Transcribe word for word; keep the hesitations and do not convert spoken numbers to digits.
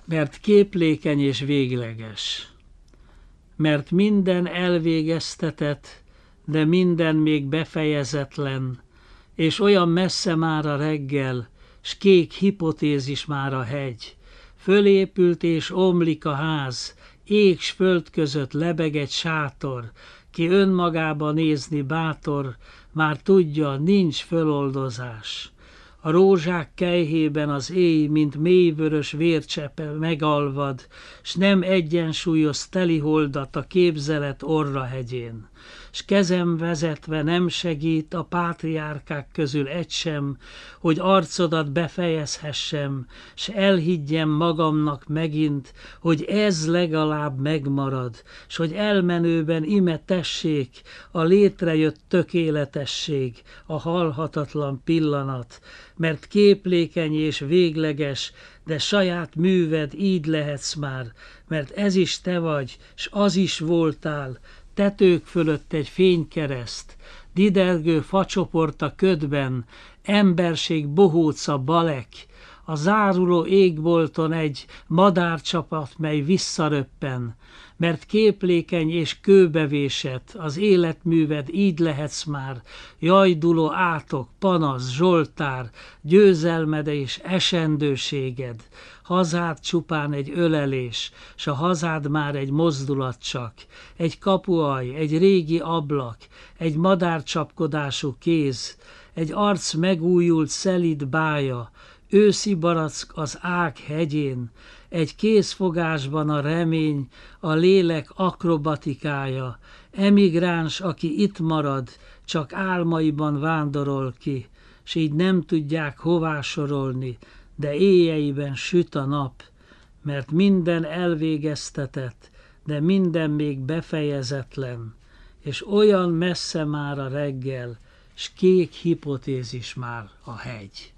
mert képlékeny és végleges, mert minden elvégeztetett, de minden még befejezetlen, és olyan messze már a reggel, s kék hipotézis már a hegy. Fölépült és omlik a ház, ég s föld között lebeg egy sátor, ki önmagába nézni bátor, már tudja, nincs föloldozás. A rózsák kelyhében az éj, mint mélyvörös vércsepe megalvad, s nem egyensúlyoz teliholdat a képzelet orrahegyén. S kezem vezetve nem segít a pátriárkák közül egy sem, hogy arcodat befejezhessem, s elhiggyem magamnak megint, hogy ez legalább megmarad, s hogy elmenőben ime tessék a létrejött tökéletesség, a halhatatlan pillanat, mert képlékeny és végleges, de saját műved így lehetsz már, mert ez is te vagy, s az is voltál, tetők fölött egy fénykereszt, didergő facsoport a ködben, emberség bohóca balek, a záruló égbolton egy madárcsapat, mely visszaröppen, mert képlékeny és kőbevésett, az életműved így lehetsz már, jajduló átok, panasz, zsoltár, győzelmed és esendőséged, hazád csupán egy ölelés, s a hazád már egy mozdulat csak, egy kapuaj, egy régi ablak, egy madárcsapkodású kéz, egy arc megújult szelíd bája, őszi barack az ág hegyén, egy kézfogásban a remény, a lélek akrobatikája, emigráns, aki itt marad, csak álmaiban vándorol ki, s így nem tudják hová sorolni, de éjjeiben süt a nap, mert minden elvégeztetett, de minden még befejezetlen, és olyan messze már a reggel, s kék hipotézis már a hegy.